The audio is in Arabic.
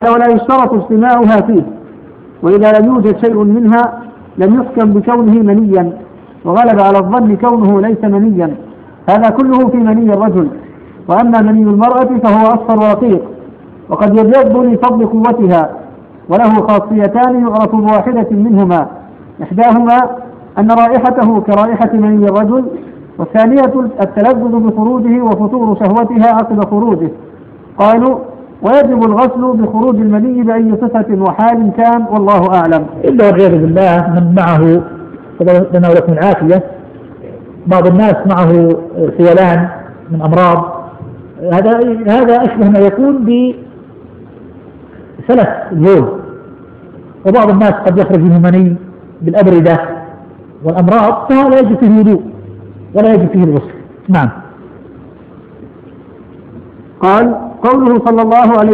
ولا يشترط اجتماعها فيه، وإذا لم يوجد شيء منها لم يحكم بكونه منيا، وغلب على الظن كونه ليس منيا. هذا كله في مني الرجل. وأما مني المرأة فهو أصفر رقيق، وقد يبيض لفضل قوتها، وله خاصيتان يعرف بواحدة منهما، إحداهما أن رائحته كرائحة مني الرجل، والثانية التلذذ بخروجه وفتور شهوتها عقب خروجه. قالوا: ويجب الغسل بخروج المني بأي صفة وحال كان، والله أعلم. إلا والعياذ بالله من معه لنا ولكم العافية، بعض الناس معه سيلان من أمراض، هذا أشبه ما يكون بسلف البول، وبعض الناس قد يخرج منه مني بالأبردة والأمراض، فهذا يجب فيه الوضوء ولا يجب فيه الغسل. نعم. قال: قوله صلى الله عليه